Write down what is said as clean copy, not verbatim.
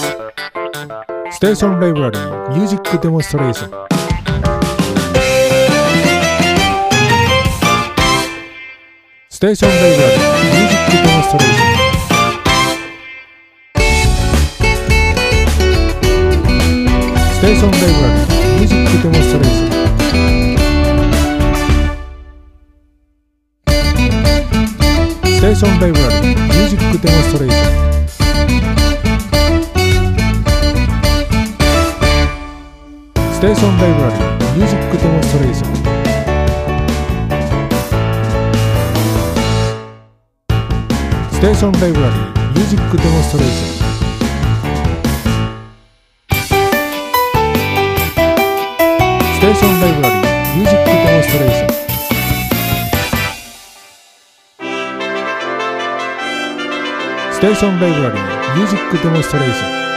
ステーションライブラリーミュージックデモンストレーション。ステーションライブラリーミュージックデモンストレーション。ステーションライブラリーミュージックデモンストレーション。ステーションライブラリーミュージックデモンストレーション。ステーションライブラリーミュージックデモンストレーション。ステーションライブラリーミュージックデモンストレーション。ステーションライブラリーミュージックデモンストレーション。ステーションライブラリーミュージックデモンストレーション。